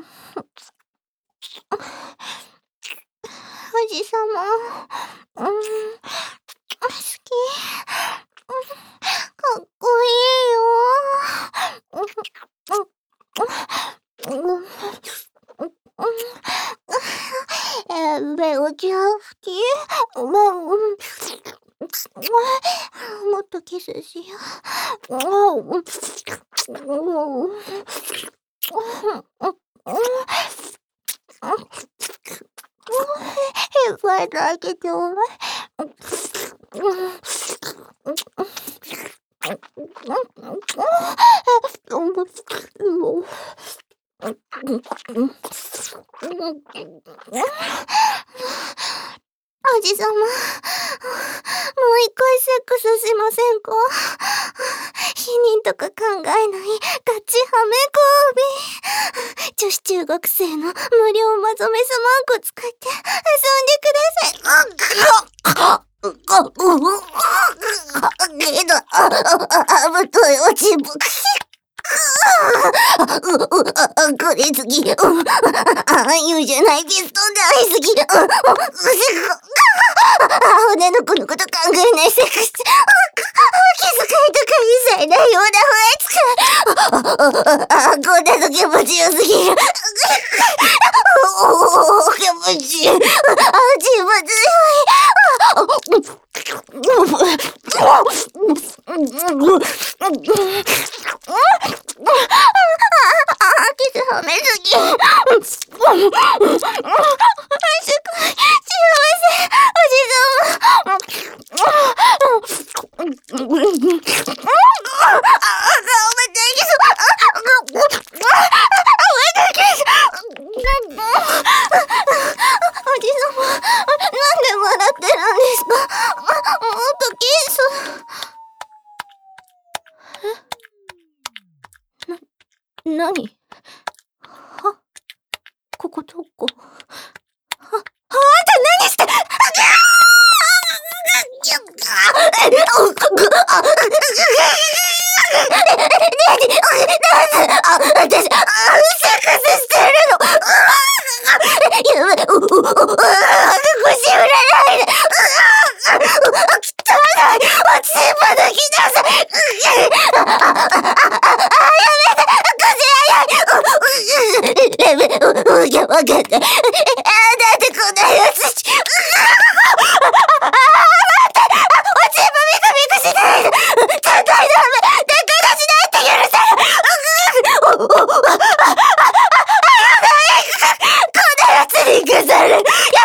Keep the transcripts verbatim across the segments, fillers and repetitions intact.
おじさま、うん、好き。かっこいいよ。え、めおちゃん好き？もっとキスしよう。If I like it too much. おじさま、もう一回セックスしませんか？否認とか考えないガチハメ交尾。女子中学生の無料まぞめスマーク使って遊んでください。けど、あぶとい落ちぶくし。これ好き。ああいうじゃないピストン大好き。骨の子のこと考えないセックス。気遣いとか一切ないような不悦感。こんなの気持ちよすぎる。おー、気持ちいい。気持ちよい。キスはめすぎ。すごい。幸せ。おじさま。おめでとう。おじさま、なんで笑ってるんですか？もっとキス。え？な、なに？は？ここどこ？は、あんた何して？あ、私、セックスしてるの。やばい、う、う、う、腰振らないで。汚い。落ち葉抜きなさい。あ、やめて。腰早い。やめ、う、う、いや、わかった。あ、なんでこんなやつ。あ、待って。落ち葉ビクビクしないで。絶対ダメ。出っかしないって許せる。お、お、お、あ、あ、あ、やばい。こんなやつに消される。やめて。ダメ。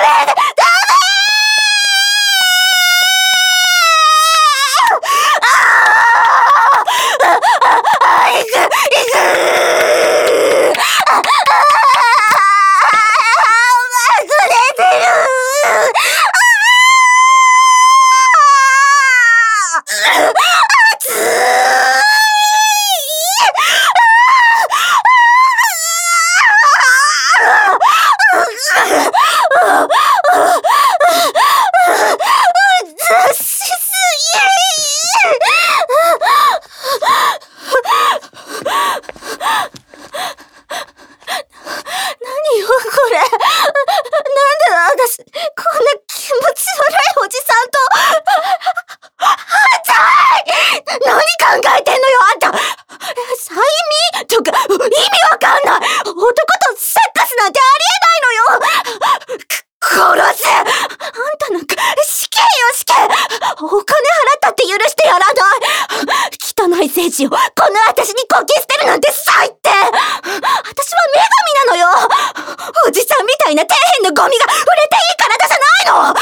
精子をこの私にこき捨てるなんて最低。私は女神なのよ。おじさんみたいな底辺のゴミが触れていい体じゃないの。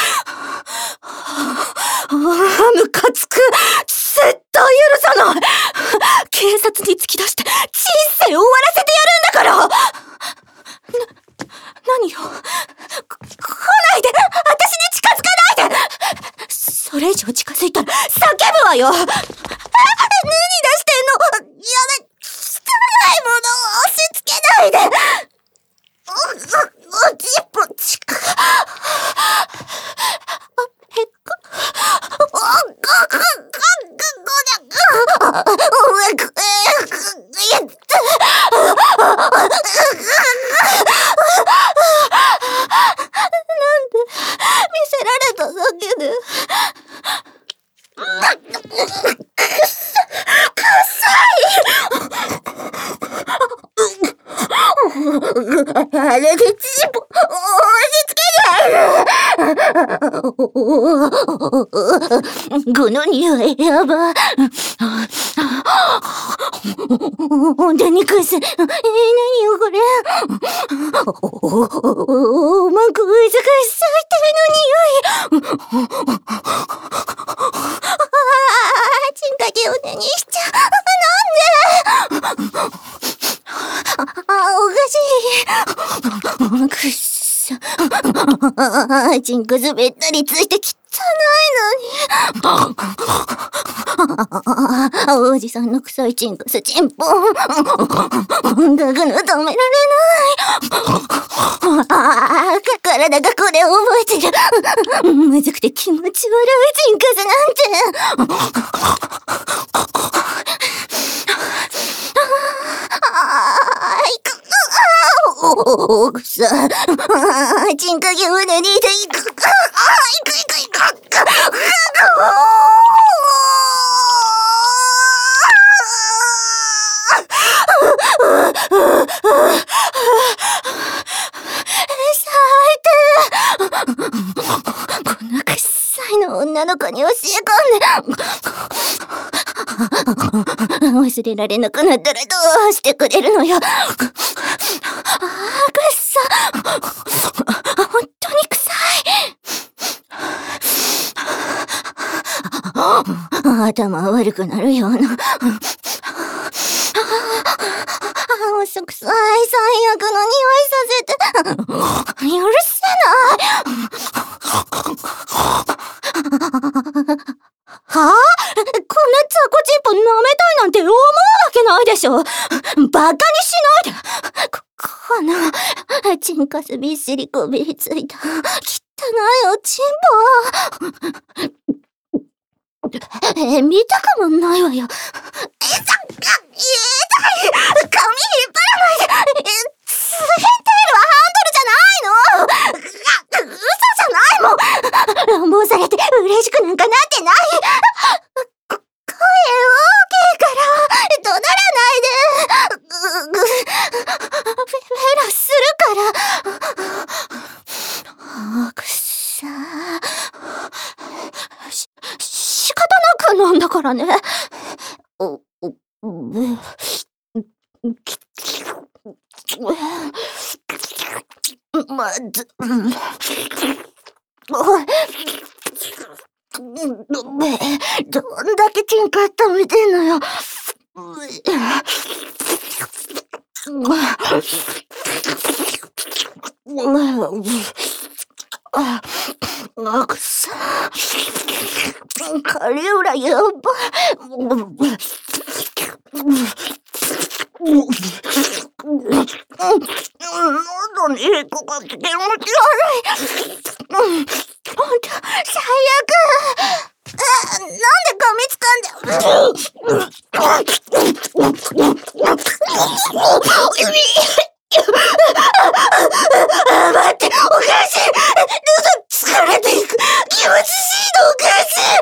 ああ、ムカつく。絶対許さない。警察に突き出して人生終わらせてやるんだから。な、何よ。こ、来ないで。私に近づかないで。それ以上近づいたら叫ぶわよ。何出してんの？やめ、汚いものを押し付けないで。お、お、おちっぽちか。あ、へっか。お、ご、ご、ご、ご、ご、ご、お、え、く、え、く、えっと。 あれでチンポ、押し付けてやる。この匂いやば。ほんとにくす。えー、何よこれ。おまくうずかしさいてるの匂い。チンカゲを手にしちゃう。なんで。あ、おかしい。くっそ。チンコスべったりついて汚いのに。おじさんの臭いチンコスチンポン。ガグの止められない。ああ、体がこれを覚えてる。むずくて気持ち悪いチンコスなんて。おーくさ、チンカゲ胸にいていく、あー、いくいくいく、このくっさいの女の子に教え込んで、忘れられなくなったらどうしてくれるのよ。あー、くっさ。本当に臭い。頭悪くなるような。嘘くさい最悪の匂いさせて。許せない。はぁ、こんなザコチンポ舐めたいなんて思うわけないでしょ。バカにしないで。こ、この、チンカスびっしりこびりついた、汚いおチンポ。え、見たくもないわよ。え、さ、え、痛い。髪引っ張らないで。え、ツインテールはハンドルじゃないの。嘘じゃないもん。乱暴されて嬉しくなんかなってない。こ、声大きいから、怒鳴らないで。ぐ、ぐ、フェ、フェラするから。あ、くっさー。し、仕方なくなんだからね。お、お、ぶ、き、まず、おい、どんだけチンカ食べてんのよ。あ、あ、くさ。カリウラやばい。喉に引っかかって気持ち悪い。ほんと、最悪。あ、なんで髪つかんで。あ、待って、おかしい。喉疲れていく。気持ちしいのおかしい。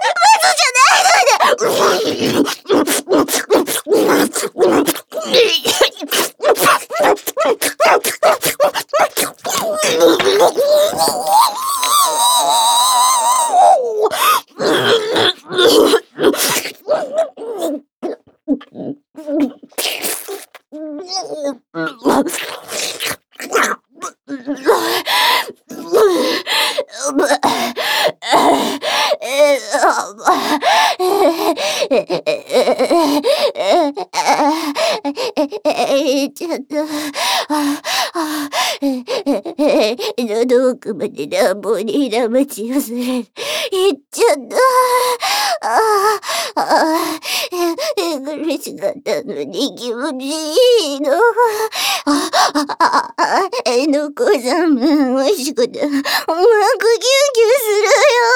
マジじゃないので。ちょっと、あ、あ、喉奥まで乱暴に稲町をする。いっちゃった。ああ、ああ、苦しかったのに気持ちいいの。あ、あ、あ、えのこさんも美味しくて、うまくギュンギュンする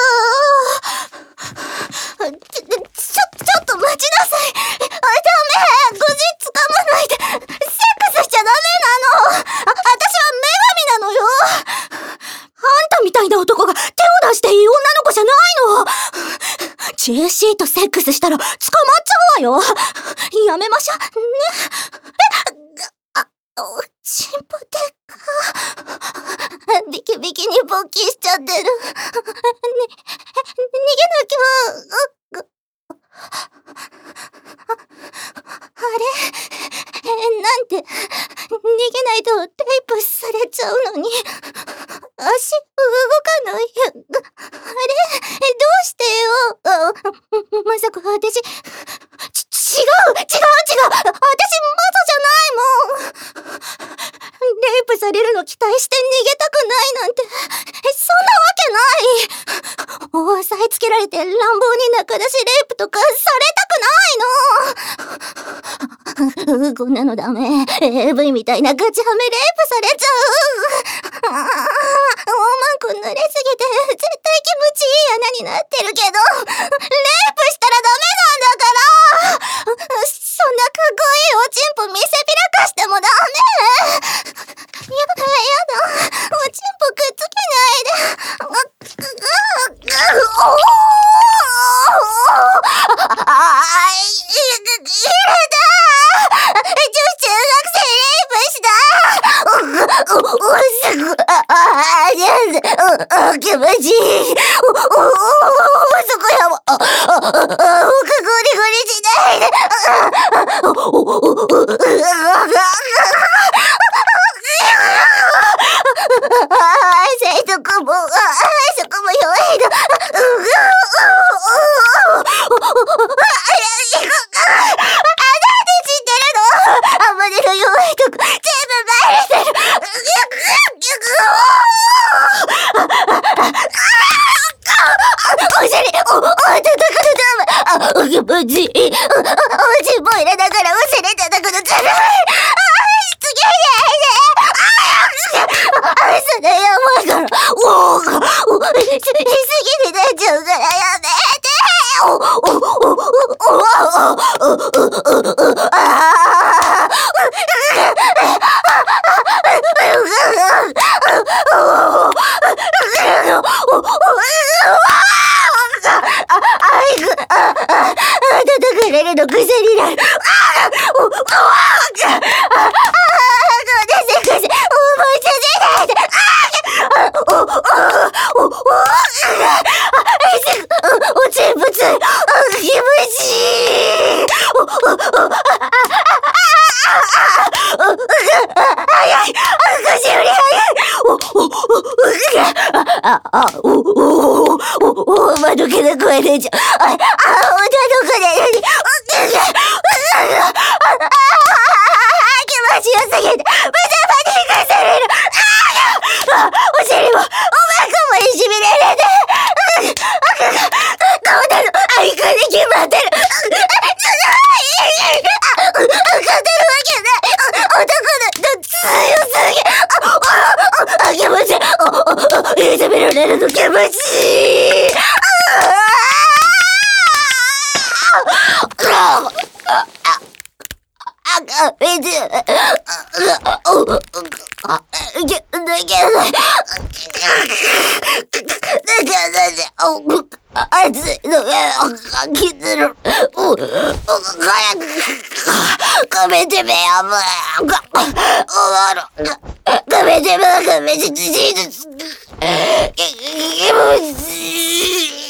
よ。ちょ、ちょ、ちょっと待ちなさい。ダメ。ゴジ掴まないで。セックスしちゃダメなの。あ、私は女神なのよ。あんたみたいな男が手を出していい女の子じゃないの。ジェシーとセックスしたら捕まっちゃうわよ。やめましょ。ね。え、あ、おち。 勃起しちゃってる。に、逃げなきゃ。あれなんて、逃げないとテープされちゃうのに。足動かない。あれどうしてよ。あ、まさか私、ち、違う違う違う私マゾじゃないもん。レイプされるの期待して逃げたくないなんて、そんなわけない。押さえつけられて乱暴に仲出しレイプとかされたくないの。こんなのダメ。エーブイ みたいなガチハメレイプされちゃう。ああ、おまんこ濡れすぎて絶対気持ちいい穴になってるけど、レイプしたらダメなんだから。そんなかっこいいおちんぽ見せびらかしてもダメ。や、やだ。おちんぽくっつけないで。ああ、い、い、いれだ。女子中学生レイプした。お、お、お、すごい。ああ、やだ。気持ちいい。お、お、お、そこやも。あ、あ、あ、おかゴリゴリしないで。お、お、お、お、そこも、そこも弱いの。なんで知ってるの？あまりの弱いとこ、全部バレてる。お尻、お、お、叩くのダメ。あ、気持ちいい。おちんぽ入れながらお尻叩くのダメ。それやばいから。おお、しすぎになっちゃうからやめて。おおおおおおおおあ叩かれるの癖になる。あおおああごめんなさい、思いつせないで。お、お、お、お、お、おちんぽつい、気持ちいい。お、お、お、早い、腰より早い。お、お、お、あ、あ、お、お、お、お、まどけな声出ちゃう。あ、あ、お、どこで、気持ちよすぎて、無駄まで行かされる。あ、お尻も、おまんこもいじめられて。どうなの？あいかに決まってる。勝てるわけない。男の強すぎ。あ、気持ちいい。いじめられるの気持ちいい。あ、めで、お、あ、いけ、できない。できないで、お、熱いのが、きつる。お、早く、かめてめやむ。おわろ、かめてめやかめてちです。気持ちいい。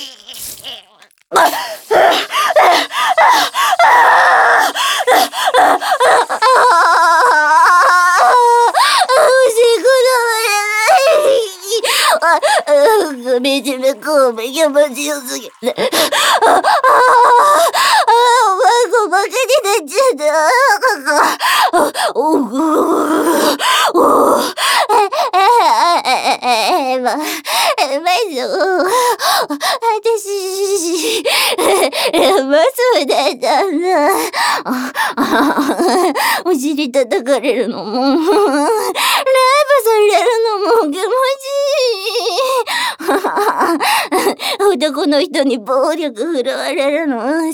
めちゃめこうめ気持ちよすぎて。ああ、おまんこバカになっちゃった。おおおおええま、まず、私、まそうだったんだ。お尻叩かれるのも、ライブされるのも気持ちいい。男の人に暴力振るわれるの最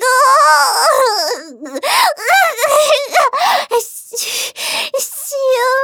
高。し、幸